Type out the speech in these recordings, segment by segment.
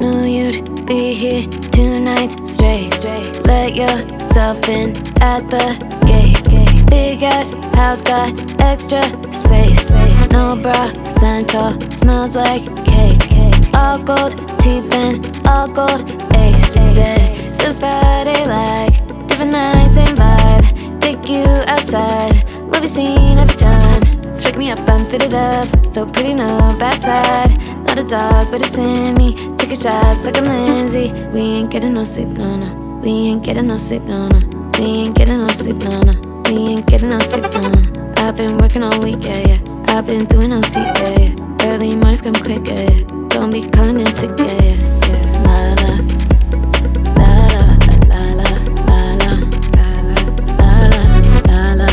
Knew you'd be here 2 nights straight. Let yourself in at the gate. Big ass house got extra space. No bra, Santal, smells like cake. All gold teeth and all gold ace. Said feels Friday like different nights, same vibe. Take you outside, we'll be seen every time. Flick me up, I'm fitted up, so pretty, no bad side. Not a dog, but it's in me. Take a shot like I'm Lindsay. We ain't getting no sleep, no, no. We ain't getting no sleep, no, no. We ain't getting no sleep, no, no. We ain't getting no sleep, no, no. I've been working all week, yeah, yeah. I've been doing OT, yeah, yeah. Early mornings come quick, yeah, yeah. Don't be calling in sick, yeah, yeah, yeah. La la, la la, la la, la la, la la, la la,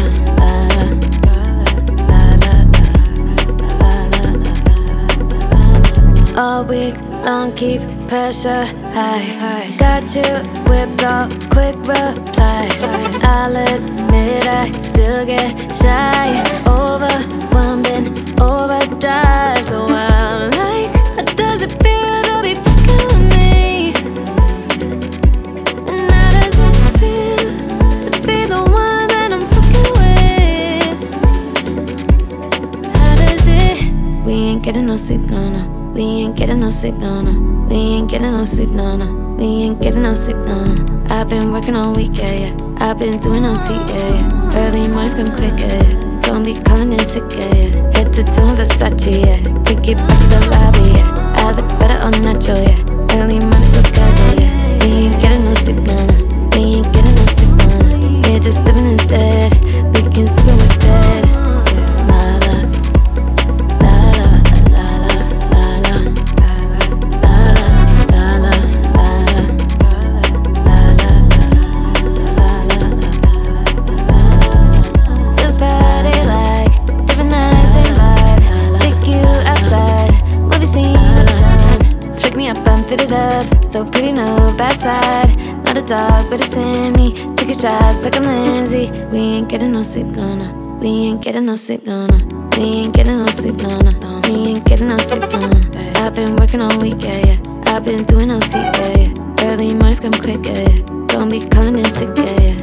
la la, la la. All week long, keep pressure high. Got you whipped up, quick replies. I'll admit I still get shy. Overwhelmed in overdrive. So I'm like, how does it feel to be fucking with me? And how does it feel to be the one that I'm fucking with? How does it? We ain't getting no sleep, no, no. We ain't getting no sleep, no, no. We ain't getting no sleep, no, no. We ain't getting no sleep, no, no. I've been working all week, yeah, yeah. I've been doing OT, yeah, yeah. Early mornings come quick, yeah, yeah. Don't be calling in sick, yeah, yeah. Head to toe in Versace, yeah. Take it back to the lobby, yeah. I look better all natural, yeah. Early mornings so casual, yeah. We ain't getting no sleep, no, no. We ain't getting no sleep, no, no. We're just living instead. We can sleep when we're dead. Fitted up, so pretty, no bad side. Not a dog, but it's in me. Take a shot like I'm Lindsay. We ain't getting no sleep, no, no. We ain't getting no sleep, no, no. We ain't getting no sleep, no, no. We ain't getting no sleep, no, no. I've been working all week, yeah, yeah. I've been doing OT, yeah, yeah. Early mornings come quick, yeah, yeah. Don't be calling in sick, yeah, yeah.